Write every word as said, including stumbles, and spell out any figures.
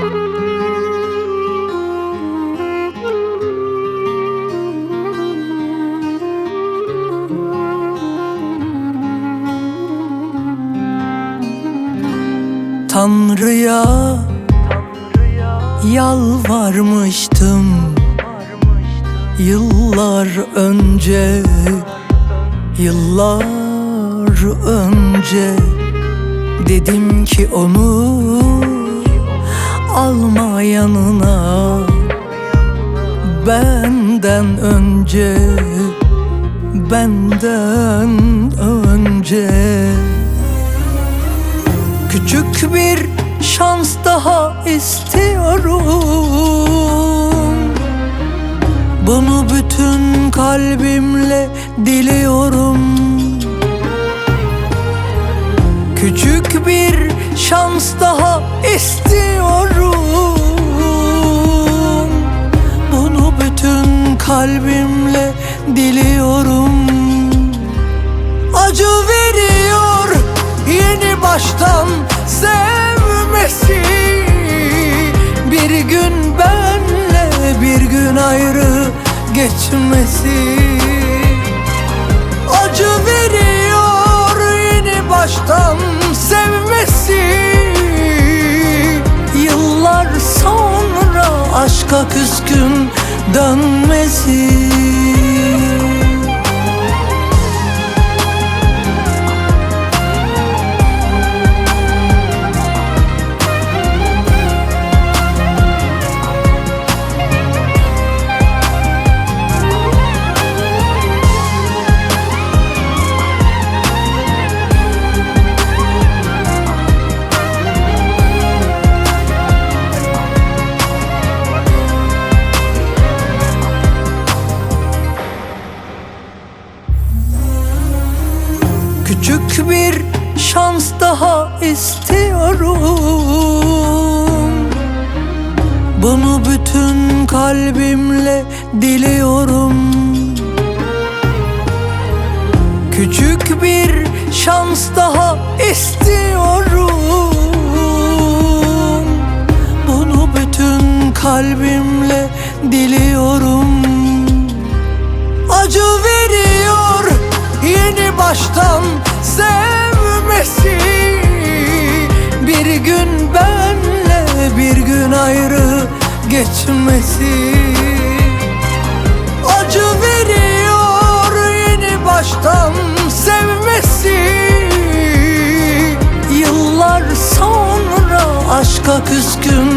Tanrı'ya yalvarmıştım yıllar önce, yıllar önce. Dedim ki onu alma yanına benden önce, benden önce. Küçük bir şans daha istiyorum, bunu bütün kalbimle diliyorum. Küçük bir şans daha istiyorum, bunu bütün kalbimle diliyorum. Acı veriyor yeni baştan sevmesi, bir gün benle bir gün ayrı geçmesi. Acı veriyor yeni baştan sevmesi, yıllar sonra aşka küskün dönmesi. Küçük bir şans daha istiyorum, bunu bütün kalbimle diliyorum. Küçük bir şans daha istiyorum, bunu bütün kalbimle diliyorum. Acı veriyor yeni baştan sevmesi, bir gün benle bir gün ayrı geçmesi. Acı veriyor yeni baştan sevmesi, yıllar sonra aşka küskün